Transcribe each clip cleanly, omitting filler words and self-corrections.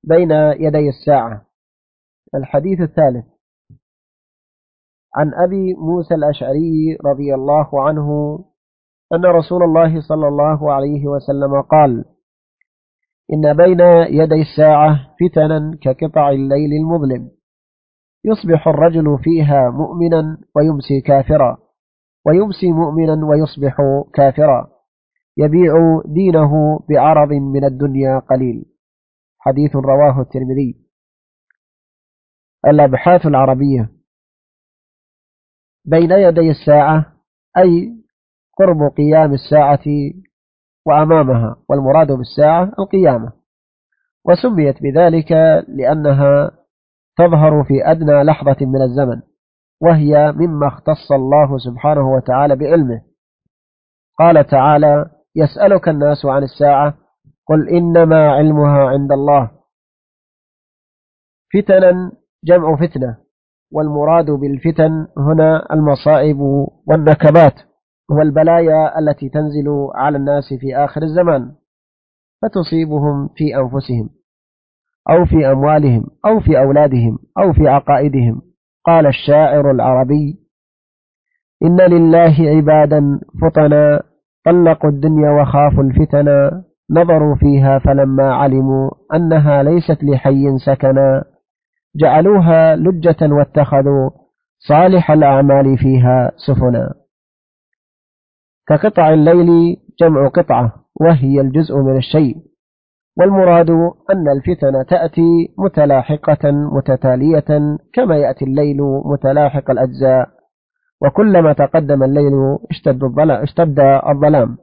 بين يدي الساعة. الحديث الثالث عن أبي موسى الأشعري رضي الله عنه أن رسول الله صلى الله عليه وسلم قال: إن بين يدي الساعة فتنا كقطع الليل المظلم، يصبح الرجل فيها مؤمنا ويمسي كافرا، ويمسي مؤمنا ويصبح كافرا، يبيع دينه بعرض من الدنيا قليل. حديث رواه الترمذي. الأبحاث العربية: بين يدي الساعة أي قرب قيام الساعة وأمامها، والمراد بالساعة القيامة، وسميت بذلك لأنها تظهر في أدنى لحظة من الزمن، وهي مما اختص الله سبحانه وتعالى بعلمه. قال تعالى: يسألك الناس عن الساعة قل إنما علمها عند الله. فتنا جمع فتنة، والمراد بالفتن هنا المصائب والنكبات والبلايا التي تنزل على الناس في آخر الزمان، فتصيبهم في أنفسهم أو في أموالهم أو في أولادهم أو في عقائدهم. قال الشاعر العربي: إن لله عبادا فطنا، طلقوا الدنيا وخافوا الفتنا، نظروا فيها فلما علموا أنها ليست لحي سكنا، جعلوها لجة واتخذوا صالح الأعمال فيها سفنا. كقطع الليل جمع قطعة، وهي الجزء من الشيء، والمراد أن الفتن تأتي متلاحقة متتالية كما يأتي الليل متلاحق الأجزاء، وكلما تقدم الليل اشتد الظلام.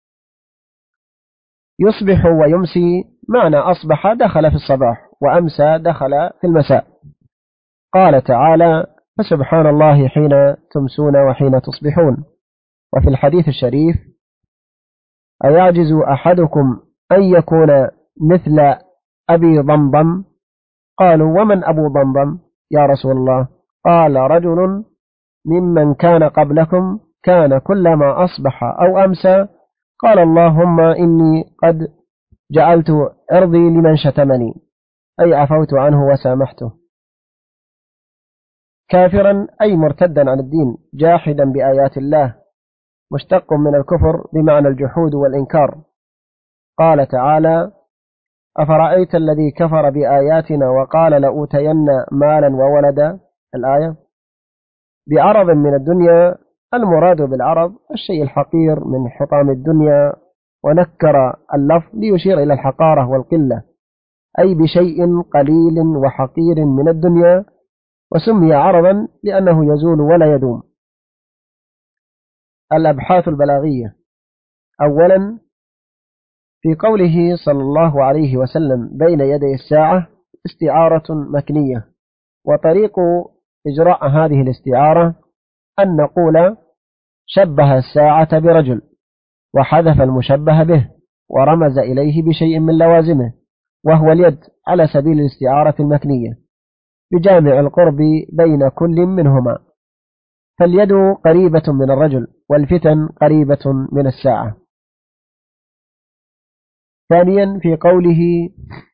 يصبح ويمسي، معنى أصبح دخل في الصباح، وأمسى دخل في المساء. قال تعالى: فسبحان الله حين تمسون وحين تصبحون. وفي الحديث الشريف: أيعجز أحدكم أن يكون مثل أبي ضمضم؟ قالوا: ومن أبو ضمضم يا رسول الله؟ قال: رجل ممن كان قبلكم كان كلما أصبح أو أمسى قال: اللهم إني قد جعلت أرضي لمن شتمني، أي عفوت عنه وسامحته. كافرا أي مرتدا عن الدين، جاحدا بآيات الله، مشتق من الكفر بمعنى الجحود والإنكار. قال تعالى: أفرأيت الذي كفر بآياتنا وقال لأوتين مالا وولدا. الآية. بعرض من الدنيا، المراد بالعرض الشيء الحقير من حطام الدنيا، ونكر اللفظ ليشير إلى الحقارة والقلة، أي بشيء قليل وحقير من الدنيا، وسمي عرضا لأنه يزول ولا يدوم. الأبحاث البلاغية: أولا، في قوله صلى الله عليه وسلم بين يدي الساعة استعارة مكنية، وطريق إجراء هذه الاستعارة أن نقول: شبه الساعة برجل، وحذف المشبه به، ورمز إليه بشيء من لوازمه، وهو اليد، على سبيل الاستعارة المكنية بجامع القرب بين كل منهما، فاليد قريبة من الرجل، والفتن قريبة من الساعة. ثانيا، في قوله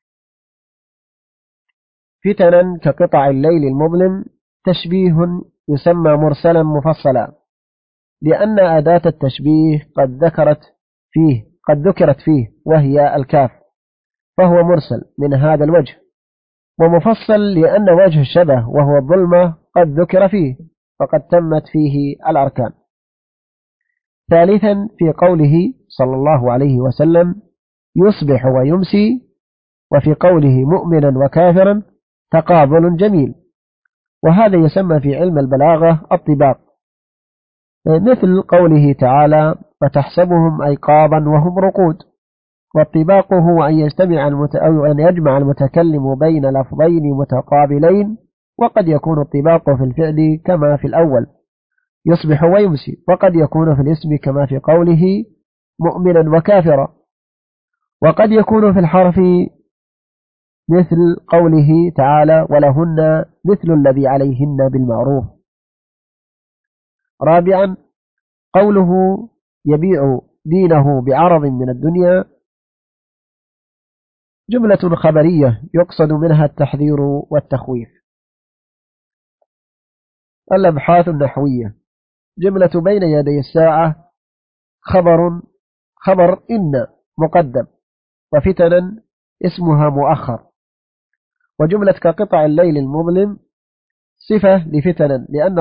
فتنا كقطع الليل المظلم، تشبيه يسمى مرسلا مفصلا، لأن أداة التشبيه قد ذكرت فيه وهي الكاف، فهو مرسل من هذا الوجه، ومفصل لأن وجه الشبه وهو الظلمة قد ذكر فيه، فقد تمت فيه الأركان. ثالثا، في قوله صلى الله عليه وسلم يصبح ويمسي، وفي قوله مؤمنا وكافرا تقابل جميل، وهذا يسمى في علم البلاغة الطباق، مثل قوله تعالى: فتحسبهم أيقاظا وهم رقود. والطباق هو أو أن يجمع المتكلم بين لفظين متقابلين، وقد يكون الطباق في الفعل كما في الأول يصبح ويمسي، وقد يكون في الاسم كما في قوله مؤمنا وكافرا، وقد يكون في الحرف مثل قوله تعالى: ولهن مثل الذي عليهن بالمعروف. رابعا، قوله يبيع دينه بعرض من الدنيا، جملة خبرية يقصد منها التحذير والتخويف. الأبحاث النحوية: جملة بين يدي الساعة خبر إن مقدم، وفتنا اسمها مؤخر. وجملة كقطع الليل المظلم صفة لفتنا،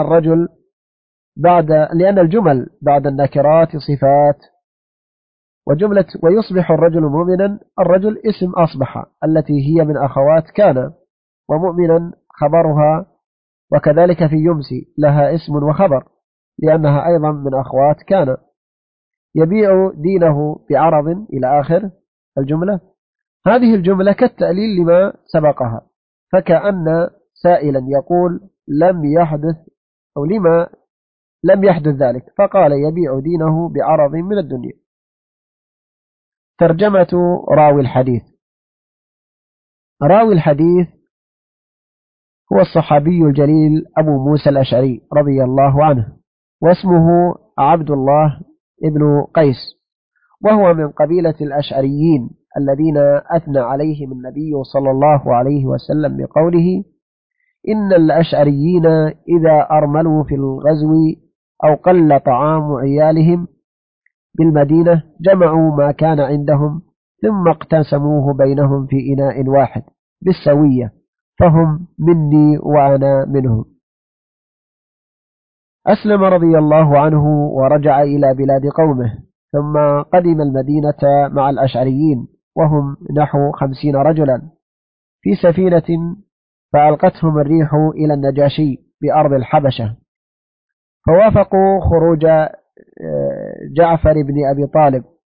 لأن الجمل بعد النكرات صفات. وجملة ويصبح الرجل مؤمنا، الرجل اسم أصبح التي هي من أخوات كان، ومؤمنا خبرها، وكذلك في يمسي لها اسم وخبر لأنها أيضا من أخوات كان. يبيع دينه بعرض إلى آخر الجملة. هذه الجملة كالتأليل لما سبقها، فكأن سائلا يقول لم يحدث أو لما لم يحدث ذلك، فقال يبيع دينه بعرض من الدنيا. ترجمة راوي الحديث: راوي الحديث هو الصحابي الجليل أبو موسى الأشعري رضي الله عنه، واسمه عبد الله ابن قيس، وهو من قبيلة الأشعريين الذين أثنى عليهم النبي صلى الله عليه وسلم بقوله إن الأشعريين إذا أرملوا في الغزو أو قل طعام عيالهم بالمدينة جمعوا ما كان عندهم ثم اقتسموه بينهم في إناء واحد بالسوية، فهم مني وأنا منهم. أسلم رضي الله عنه ورجع إلى بلاد قومه، ثم قدم المدينة مع الأشعريين وهم نحو 50 رجلا في سفينة، فألقتهم الريح إلى النجاشي بأرض الحبشة، فوافقوا خروج جعفر بن أبي طالب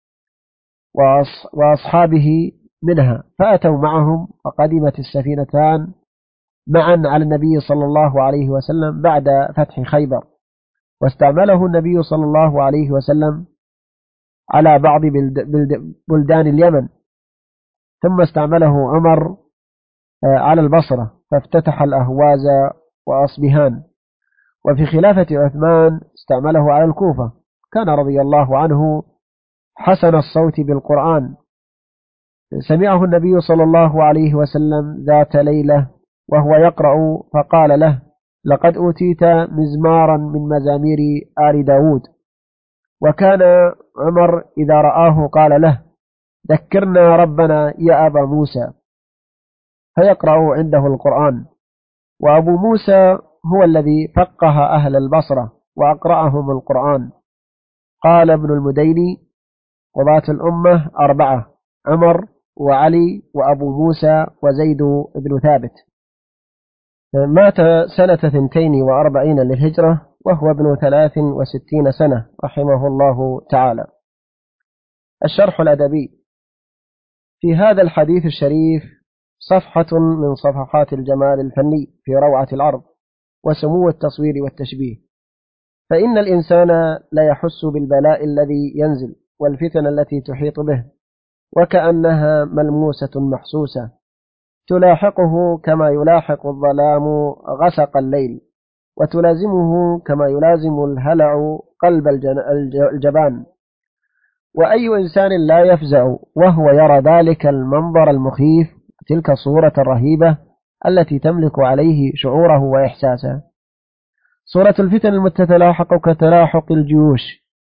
وأصحابه منها، فأتوا معهم، فقدمت السفينتان معا على النبي صلى الله عليه وسلم بعد فتح خيبر، واستعمله النبي صلى الله عليه وسلم على بعض بلدان اليمن، ثم استعمله عمر على البصرة فافتتح الأهواز وأصبهان، وفي خلافة عثمان استعمله على الكوفة. كان رضي الله عنه حسن الصوت بالقرآن، سمعه النبي صلى الله عليه وسلم ذات ليلة وهو يقرأ فقال له لقد أوتيت مزمارا من مزامير آل داود. وكان عمر إذا رآه قال له ذكرنا ربنا يا أبا موسى، فيقرأ عنده القرآن. وأبو موسى هو الذي فقه أهل البصرة وأقرأهم القرآن. قال ابن المديني وبات الأمة 4: عمر وعلي وأبو موسى وزيد بن ثابت. مات سنة 42 للهجرة وهو ابن 63 سنة رحمه الله تعالى. الشرح الأدبي: في هذا الحديث الشريف صفحة من صفحات الجمال الفني في روعة العرض وسمو التصوير والتشبيه، فإن الإنسان لا يحس بالبلاء الذي ينزل والفتن التي تحيط به وكأنها ملموسة محسوسة تلاحقه كما يلاحق الظلام غسق الليل، وتلازمه كما يلازم الهلع قلب الجبان. وأي إنسان لا يفزع وهو يرى ذلك المنظر المخيف، تلك الصورة الرهيبة التي تملك عليه شعوره وإحساسه. صورة الفتن المتلاحق كتلاحق الجيوش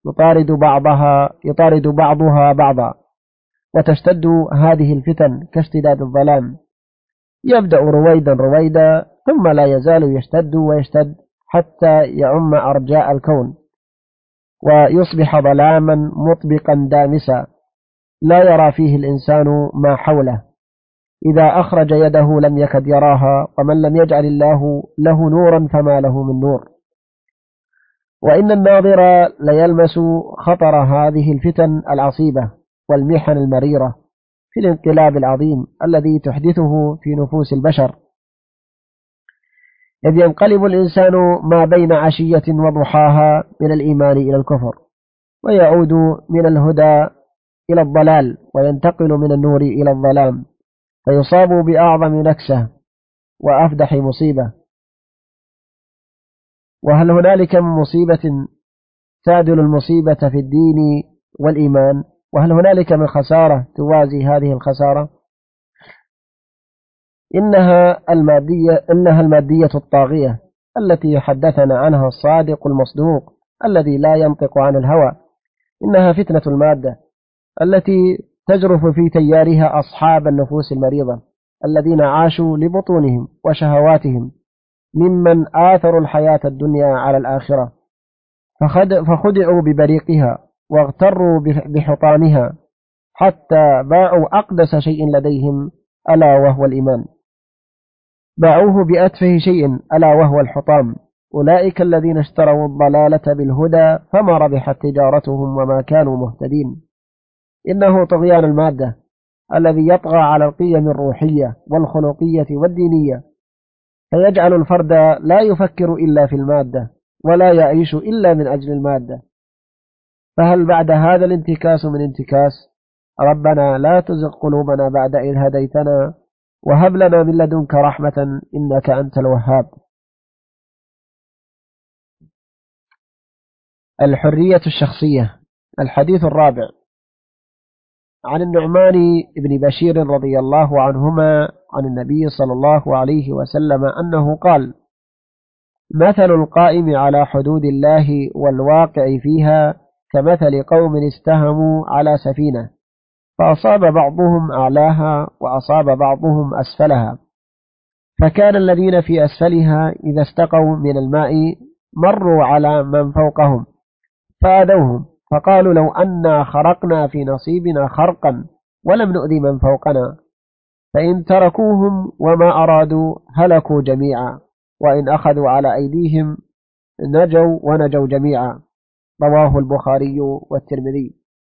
يطارد بعضها بعضا، وتشتد هذه الفتن كاشتداد الظلام، يبدأ رويدا ثم لا يزال يشتد ويشتد حتى يعم أرجاء الكون ويصبح ظلاما مطبقا دامسا لا يرى فيه الإنسان ما حوله، إذا أخرج يده لم يكد يراها، ومن لم يجعل الله له نورا فما له من نور. وإن الناظر ليلمس خطر هذه الفتن العصيبة والمحن المريرة في الانقلاب العظيم الذي تحدثه في نفوس البشر، إذ ينقلب الإنسان ما بين عشية وضحاها من الإيمان إلى الكفر، ويعود من الهدى إلى الضلال، وينتقل من النور إلى الظلام، فيصاب بأعظم نكسة وأفدح مصيبة. وهل هنالك من مصيبة تعدل المصيبة في الدين والإيمان؟ وهل هنالك من خسارة توازي هذه الخسارة؟ إنها المادية الطاغية التي حدثنا عنها الصادق المصدوق الذي لا ينطق عن الهوى. إنها فتنة المادة التي تجرف في تيارها أصحاب النفوس المريضة الذين عاشوا لبطونهم وشهواتهم، ممن آثروا الحياة الدنيا على الآخرة، فخدعوا ببريقها واغتروا بحطامها، حتى باعوا أقدس شيء لديهم ألا وهو الإيمان، باعوه بأتفه شيء ألا وهو الحطام. أولئك الذين اشتروا الضلالة بالهدى فما ربحت تجارتهم وما كانوا مهتدين. إنه طغيان المادة الذي يطغى على القيم الروحية والخلقية والدينية، فيجعل الفرد لا يفكر إلا في المادة ولا يعيش إلا من أجل المادة. فهل بعد هذا الانتكاس من انتكاس؟ ربنا لا تزغ قلوبنا بعد إذ هديتنا وهب لنا من لدنك رحمة إنك أنت الوهاب. الحرية الشخصية. الحديث الرابع عن النعمان بن بشير رضي الله عنهما عن النبي صلى الله عليه وسلم أنه قال: مثل القائم على حدود الله والواقع فيها كمثل قوم استهموا على سفينة فأصاب بعضهم أعلاها وأصاب بعضهم أسفلها، فكان الذين في أسفلها إذا استقوا من الماء مروا على من فوقهم فآذوهم، فقالوا لو أنا خرقنا في نصيبنا خرقا ولم نؤذي من فوقنا، فإن تركوهم وما أرادوا هلكوا جميعا، وإن أخذوا على أيديهم نجوا ونجوا جميعا. رواه البخاري والترمذي.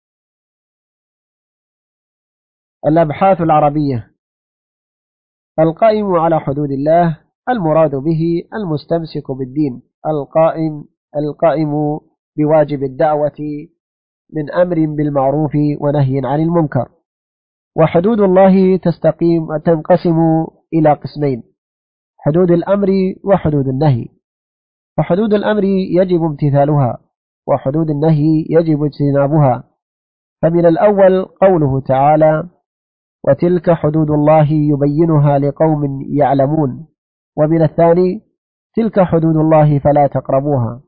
الأبحاث العربية. القائم على حدود الله المراد به المستمسك بالدين، القائم بواجب الدعوة من أمر بالمعروف ونهي عن المنكر. وحدود الله تنقسم إلى قسمين: حدود الأمر وحدود النهي. فحدود الأمر يجب امتثالها، وحدود النهي يجب اجتنابها. فمن الأول قوله تعالى: وتلك حدود الله يبينها لقوم يعلمون. ومن الثاني: تلك حدود الله فلا تقربوها.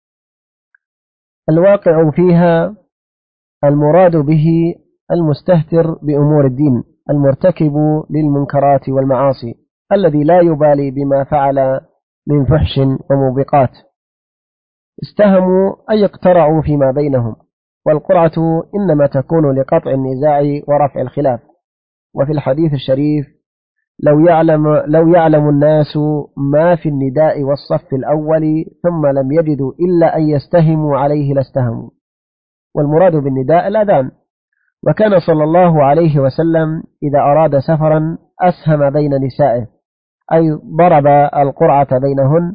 الواقع فيها المراد به المستهتر بأمور الدين، المرتكب للمنكرات والمعاصي، الذي لا يبالي بما فعل من فحش وموبقات. استهموا أي اقترعوا فيما بينهم، والقرعة إنما تكون لقطع النزاع ورفع الخلاف. وفي الحديث الشريف: لو يعلم الناس ما في النداء والصف الأول ثم لم يجدوا إلا أن يستهموا عليه لاستهموا. والمراد بالنداء الأذان. وكان صلى الله عليه وسلم إذا أراد سفرا أسهم بين نسائه، أي ضرب القرعة بينهن،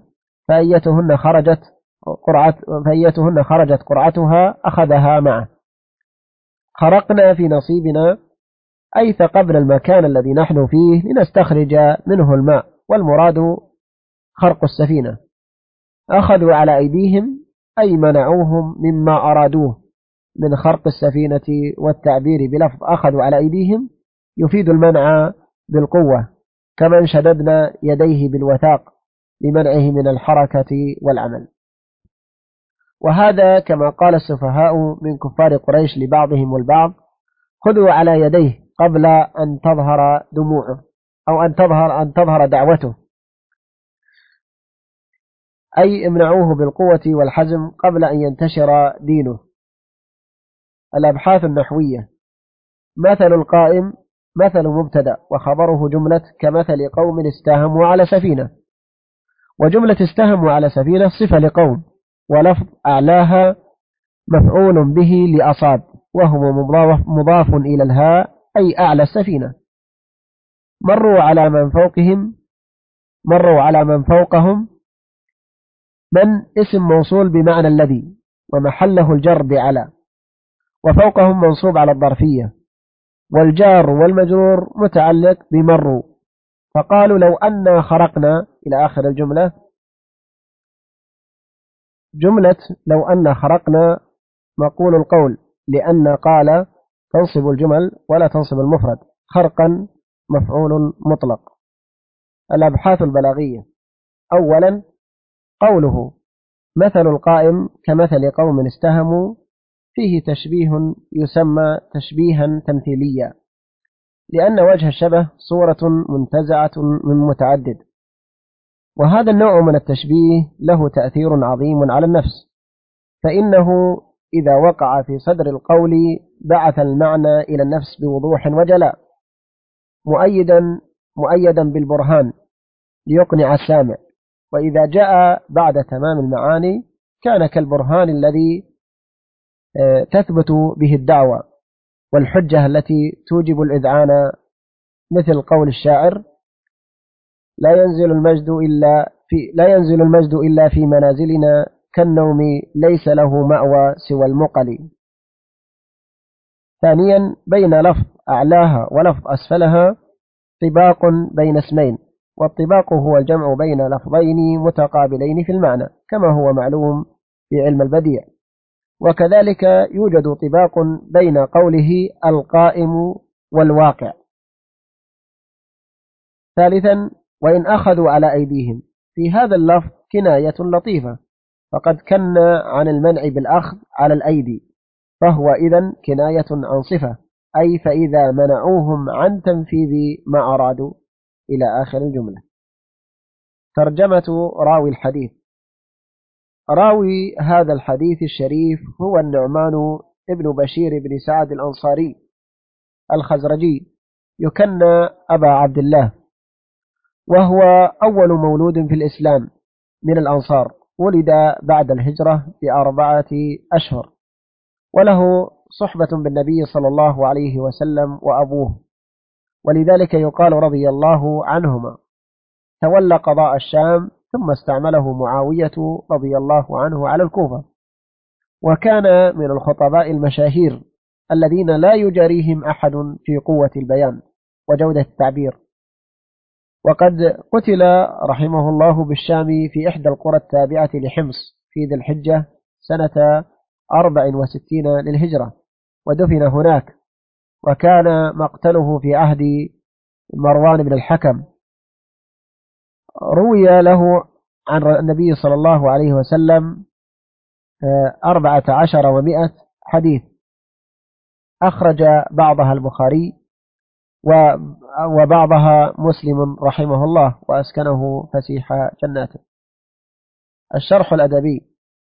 فأيتهن خرجت قرعتها أخذها معه. خرقنا في نصيبنا أي ثقبنا المكان الذي نحن فيه لنستخرج منه الماء، والمراد خرق السفينة. أخذوا على أيديهم أي منعوهم مما أرادوه من خرق السفينة، والتعبير بلفظ أخذوا على أيديهم يفيد المنع بالقوة، كمن شددنا يديه بالوثاق لمنعه من الحركة والعمل. وهذا كما قال السفهاء من كفار قريش لبعضهم البعض: خذوا على يديه قبل أن تظهر دموعه، أو أن تظهر دعوته، أي امنعوه بالقوة والحزم قبل أن ينتشر دينه. الأبحاث النحوية. مثل القائم مثل مبتدأ وخبره جملة كمثل قوم استهموا على سفينة. وجملة استهموا على سفينة صفة لقوم، ولفظ أعلاها مفعول به لأصاب، وهو مضاف إلى الهاء أي أعلى السفينة. مروا على من فوقهم من اسم موصول بمعنى الذي، ومحله الجر بعلى، وفوقهم منصوب على الظرفية، والجار والمجرور متعلق بمروا. فقالوا لو أنا خرقنا إلى آخر الجملة. جملة لو أنا خرقنا مقول القول، لأن قال تنصب الجمل ولا تنصب المفرد. خرقا مفعول مطلق. الأبحاث البلاغية. أولا، قوله مثل القائم كمثل قوم استهموا، فيه تشبيه يسمى تشبيها تمثيليا، لأن وجه الشبه صورة منتزعة من متعدد، وهذا النوع من التشبيه له تأثير عظيم على النفس، فإنه إذا وقع في صدر القول بعث المعنى إلى النفس بوضوح وجلاء، مؤيدا بالبرهان ليقنع السامع، وإذا جاء بعد تمام المعاني كان كالبرهان الذي تثبت به الدعوة والحجة التي توجب الإذعان، مثل قول الشاعر: لا ينزل المجد إلا في منازلنا، كالنوم ليس له مأوى سوى المقل. ثانيا، بين لفظ أعلاها ولفظ أسفلها طباق بين اسمين، والطباق هو الجمع بين لفظين متقابلين في المعنى، كما هو معلوم في علم البديع. وكذلك يوجد طباق بين قوله القائم والواقع. ثالثا، وإن أخذوا على أيديهم، في هذا اللفظ كناية لطيفة، فقد كنا عن المنع بالأخذ على الأيدي، فهو إذن كناية عن صفة، أي فإذا منعوهم عن تنفيذ ما أرادوا، إلى آخر الجملة. ترجمة راوي الحديث. راوي هذا الحديث الشريف هو النعمان ابن بشير بن سعد الأنصاري الخزرجي، يكنى أبا عبد الله، وهو أول مولود في الإسلام من الأنصار، ولد بعد الهجرة ب4 أشهر، وله صحبة بالنبي صلى الله عليه وسلم وأبوه، ولذلك يقال رضي الله عنهما. تولى قضاء الشام، ثم استعمله معاوية رضي الله عنه على الكوفة، وكان من الخطباء المشاهير الذين لا يجاريهم أحد في قوة البيان وجودة التعبير. وقد قتل رحمه الله بالشام في إحدى القرى التابعة لحمص في ذي الحجة سنة 64 للهجرة، ودفن هناك، وكان مقتله في عهد مروان بن الحكم. روي له عن النبي صلى الله عليه وسلم 14 و100 حديث، أخرج بعضها البخاري وبعضها مسلم رحمه الله، وأسكنه فسيح جناته. الشرح الأدبي.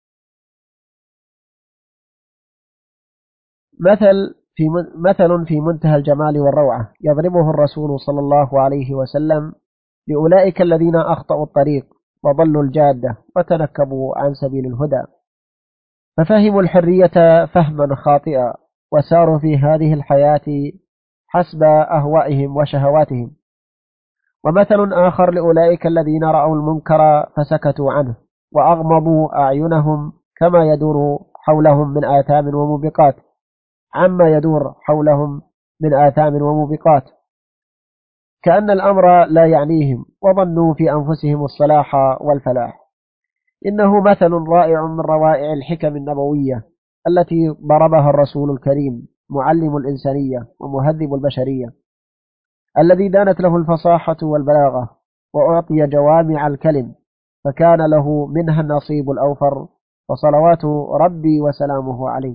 مثل في منتهى الجمال والروعة يضربه الرسول صلى الله عليه وسلم لأولئك الذين أخطأوا الطريق وضلوا الجادة وتنكبوا عن سبيل الهدى، ففهموا الحرية فهما خاطئا، وساروا في هذه الحياة حسب أهوائهم وشهواتهم. ومثل آخر لأولئك الذين رأوا المنكر فسكتوا عنه وأغمضوا أعينهم، كما يدور حولهم من آثام وموبقات، عما يدور حولهم من آثام وموبقات، كأن الأمر لا يعنيهم، وظنوا في أنفسهم الصلاح والفلاح. إنه مثل رائع من روائع الحكم النبوية التي ضربها الرسول الكريم، معلم الإنسانية ومهذب البشرية، الذي دانت له الفصاحة والبلاغة، وأعطي جوامع الكلم، فكان له منها النصيب الأوفر، وصلوات ربي وسلامه عليه.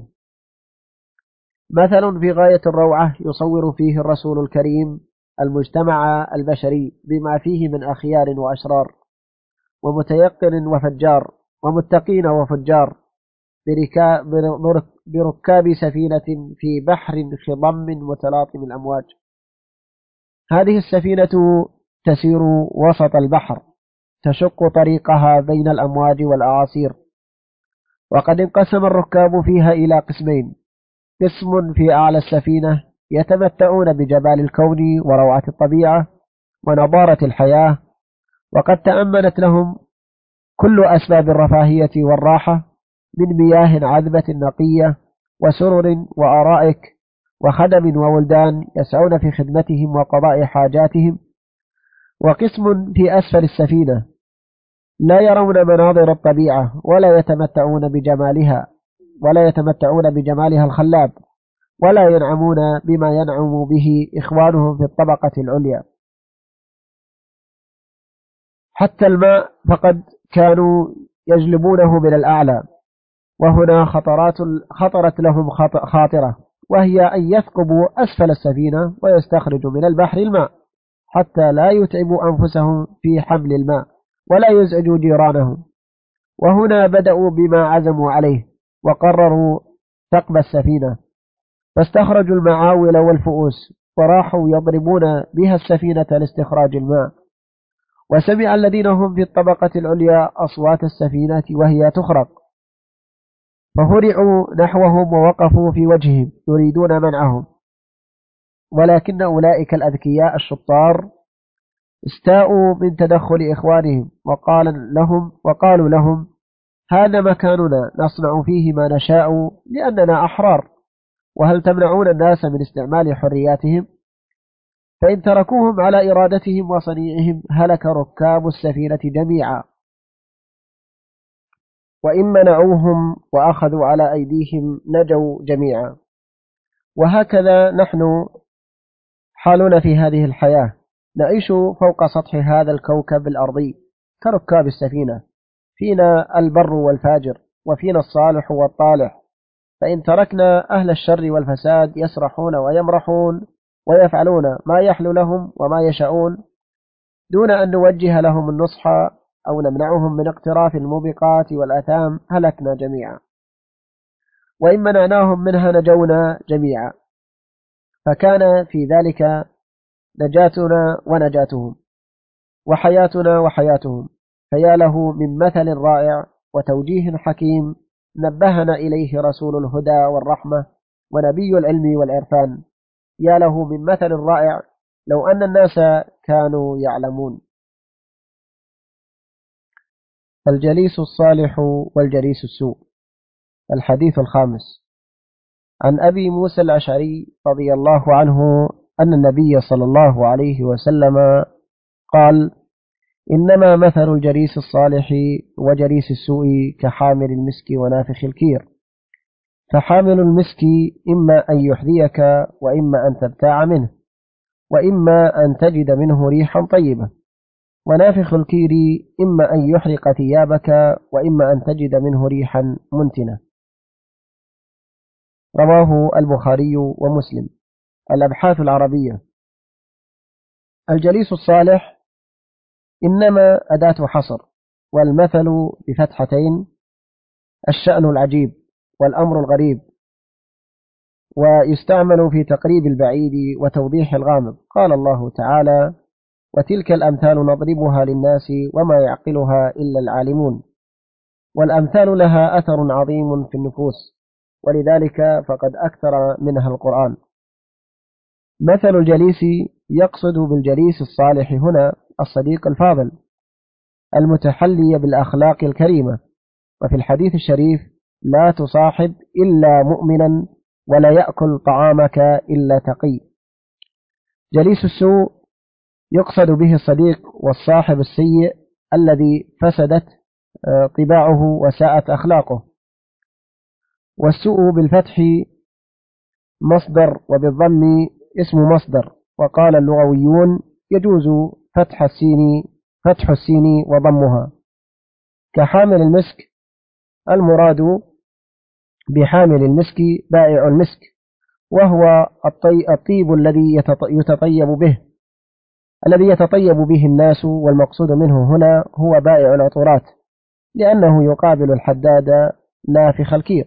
مثل في غاية الروعة يصور فيه الرسول الكريم المجتمع البشري بما فيه من أخيار وأشرار، ومتيقن وفجار، ومتقين وفجار، بركاب سفينة في بحر خضم متلاطم الأمواج. هذه السفينة تسير وسط البحر، تشق طريقها بين الأمواج والأعاصير، وقد انقسم الركاب فيها إلى قسمين: قسم في أعلى السفينة يتمتعون بجمال الكون وروعة الطبيعة ونضارة الحياة، وقد تأمنت لهم كل أسباب الرفاهية والراحة من مياه عذبة نقية وسرر وأرائك وخدم وولدان يسعون في خدمتهم وقضاء حاجاتهم. وقسم في أسفل السفينة لا يرون مناظر الطبيعة ولا يتمتعون بجمالها الخلاب، ولا ينعمون بما ينعم به إخوانهم في الطبقة العليا. حتى الماء فقد كانوا يجلبونه من الأعلى. وهنا خطرت لهم خاطرة، وهي أن يثقبوا أسفل السفينة ويستخرجوا من البحر الماء حتى لا يتعبوا أنفسهم في حمل الماء ولا يزعجوا جيرانهم. وهنا بدأوا بما عزموا عليه وقرروا ثقب السفينة، فاستخرجوا المعاول والفؤوس وراحوا يضربون بها السفينة لاستخراج الماء. وسمع الذين هم في الطبقة العليا أصوات السفينة وهي تخرق، فهرعوا نحوهم ووقفوا في وجههم يريدون منعهم، ولكن أولئك الأذكياء الشطار استاءوا من تدخل إخوانهم وقالوا لهم هذا مكاننا نصنع فيه ما نشاء لأننا أحرار، وهل تمنعون الناس من استعمال حرياتهم؟ فإن تركوهم على إرادتهم وصنيعهم هلك ركاب السفينة جميعا، وإن منعوهم وأخذوا على أيديهم نجوا جميعا. وهكذا نحن حالنا في هذه الحياة، نعيش فوق سطح هذا الكوكب الأرضي كركاب السفينة، فينا البر والفاجر وفينا الصالح والطالح. فإن تركنا أهل الشر والفساد يسرحون ويمرحون ويفعلون ما يحلو لهم وما يشاءون دون أن نوجه لهم النصح أو نمنعهم من اقتراف الموبقات والأثام هلكنا جميعا، وإن منعناهم منها نجونا جميعا. فكان في ذلك نجاتنا ونجاتهم وحياتنا وحياتهم. فيا له من مثل رائع وتوجيه حكيم نبهنا إليه رسول الهدى والرحمة ونبي العلم والعرفان. يا له من مثل رائع لو أن الناس كانوا يعلمون. الجليس الصالح والجليس السوء. الحديث الخامس عن أبي موسى الأشعري رضي الله عنه أن النبي صلى الله عليه وسلم قال إنما مثل الجليس الصالح وجليس السوء كحامل المسك ونافخ الكير، فحامل المسك إما أن يحذيك وإما أن تبتاع منه وإما أن تجد منه ريحا طيبة، ونافخ الكير إما أن يحرق ثيابك وإما أن تجد منه ريحا منتنة. رواه البخاري ومسلم. الأبحاث العربية. الجليس الصالح إنما أداة حصر، والمثل بفتحتين الشأن العجيب والأمر الغريب، ويستعمل في تقريب البعيد وتوضيح الغامض. قال الله تعالى وتلك الأمثال نضربها للناس وما يعقلها إلا العالمون. والأمثال لها أثر عظيم في النفوس، ولذلك فقد أكثر منها القرآن. مثل الجليس يقصد بالجليس الصالح هنا الصديق الفاضل المتحلي بالأخلاق الكريمة. وفي الحديث الشريف لا تصاحب إلا مؤمنا ولا يأكل طعامك إلا تقي. جليس السوء يقصد به الصديق والصاحب السيء الذي فسدت طباعه وساءت أخلاقه. والسوء بالفتح مصدر وبالضم اسم مصدر، وقال اللغويون يجوز فتح السين وضمها. كحامل المسك، المراد بحامل المسك بائع المسك، وهو الطيب الذي يتطيب به الناس، والمقصود منه هنا هو بائع العطورات، لأنه يقابل الحداد نافخ الكير.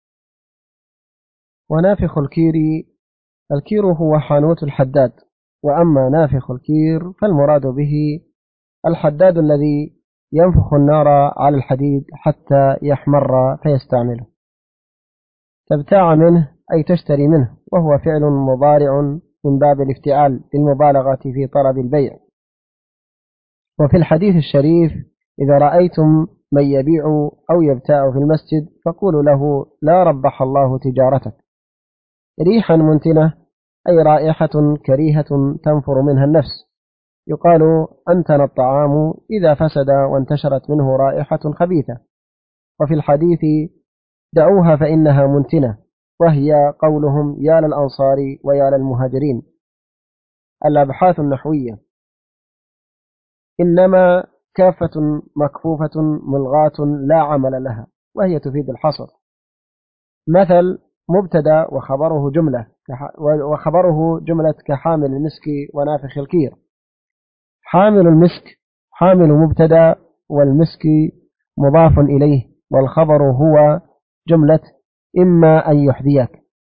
ونافخ الكير هو حانوت الحداد، وأما نافخ الكير فالمراد به الحداد الذي ينفخ النار على الحديد حتى يحمر فيستعمله. تبتاع منه أي تشتري منه، وهو فعل مضارع من باب الافتعال للمبالغة في طلب البيع. وفي الحديث الشريف إذا رأيتم من يبيع أو يبتاع في المسجد فقولوا له لا ربح الله تجارتك. ريحا منتنة أي رائحة كريهة تنفر منها النفس. يقال أنتن الطعام إذا فسد وانتشرت منه رائحة خبيثة. وفي الحديث دعوها فإنها منتنة، وهي قولهم يا للأنصار ويا للمهاجرين. الأبحاث النحوية. إنما كافة مكفوفة ملغاة لا عمل لها، وهي تفيد الحصر. مثل مبتدا وخبره جملة كحامل المسك ونافخ الكير. حامل المسك حامل مبتدا، والمسك مضاف إليه، والخبر هو جملة إما أن يحذيك.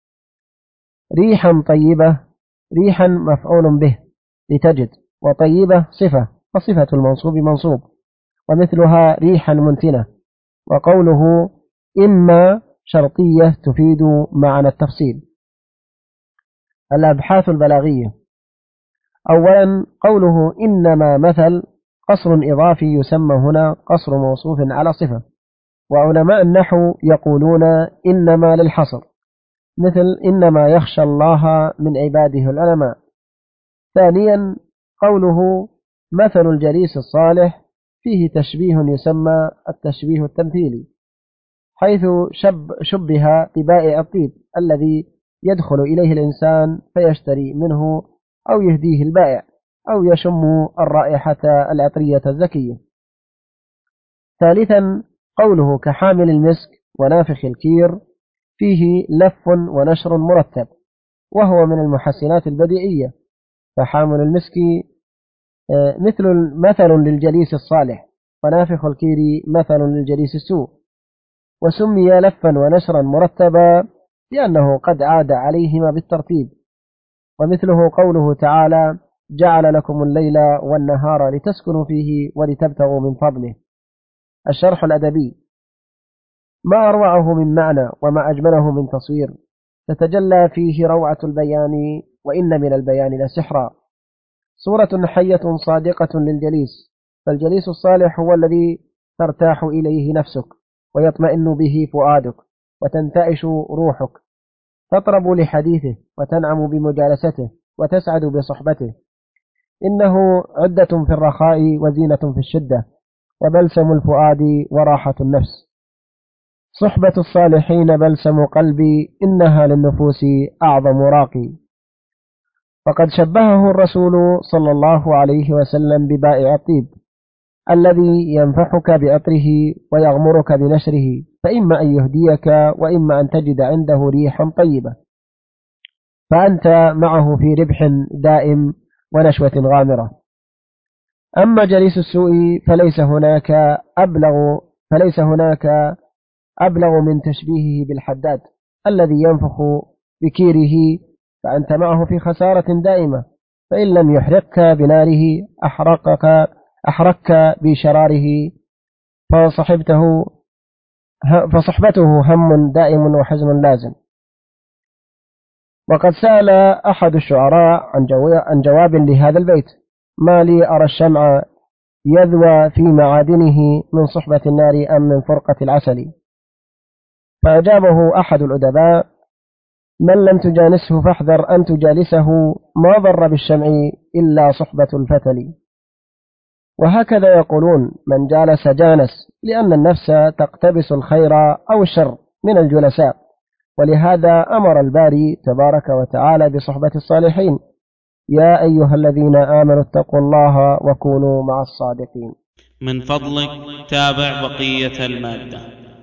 ريحا طيبة، ريحا مفعول به لتجد، وطيبة صفة، فصفة المنصوب منصوب، ومثلها ريحا منتنة. وقوله إما شرطية تفيد معنى التفصيل. الأبحاث البلاغية. أولا، قوله إنما مثل قصر إضافي يسمى هنا قصر موصوف على صفة، وعلماء النحو يقولون إنما للحصر، مثل إنما يخشى الله من عباده العلماء. ثانيا، قوله مثل الجليس الصالح فيه تشبيه يسمى التشبيه التمثيلي، حيث شبه ببائع الطيب الذي يدخل إليه الإنسان فيشتري منه أو يهديه البائع أو يشم الرائحة العطرية الزكية. ثالثا، قوله كحامل المسك ونافخ الكير فيه لف ونشر مرتب، وهو من المحسنات البديعية، فحامل المسك مثل للجليس الصالح، ونافخ الكير مثل للجليس السوء، وسمي لفا ونشرا مرتبا لأنه قد عاد عليهما بالترتيب. ومثله قوله تعالى جعل لكم الليل والنهار لتسكنوا فيه ولتبتغوا من فضله. الشرح الأدبي. ما أروعه من معنى وما أجمله من تصوير، تتجلى فيه روعة البيان، وإن من البيان لسحرا. صورة حية صادقة للجليس، فالجليس الصالح هو الذي ترتاح إليه نفسك ويطمئن به فؤادك وتنتعش روحك، تطرب لحديثه وتنعم بمجالسته وتسعد بصحبته. إنه عدة في الرخاء وزينة في الشدة، وبلسم الفؤاد وراحة النفس. صحبة الصالحين بلسم قلبي، إنها للنفوس أعظم راقي. فقد شبهه الرسول صلى الله عليه وسلم ببائع الطيب الذي ينفحك بعطره ويغمرك بنشره، فإما أن يهديك وإما أن تجد عنده ريحا طيبة، فأنت معه في ربح دائم ونشوة غامرة. أما جليس السوء فليس هناك أبلغ من تشبيهه بالحداد الذي ينفخ بكيره، فأنت معه في خسارة دائمة، فإن لم يحرقك بناره أحرقك بشراره، فصحبته هم دائم وحزن لازم. وقد سأل أحد الشعراء عن جواب لهذا البيت: ما لي أرى الشمع يذوى في معادنه من صحبة النار أم من فرقة العسل؟ فأجابه أحد الأدباء: من لم تجانسه فاحذر أن تجالسه، ما ضر بالشمع إلا صحبة الفتل. وهكذا يقولون: من جالس جانس، لأن النفس تقتبس الخير أو الشر من الجلساء، ولهذا أمر الباري تبارك وتعالى بصحبة الصالحين: يا أيها الذين آمنوا اتقوا الله وكونوا مع الصادقين. من فضلك تابع بقية المادة.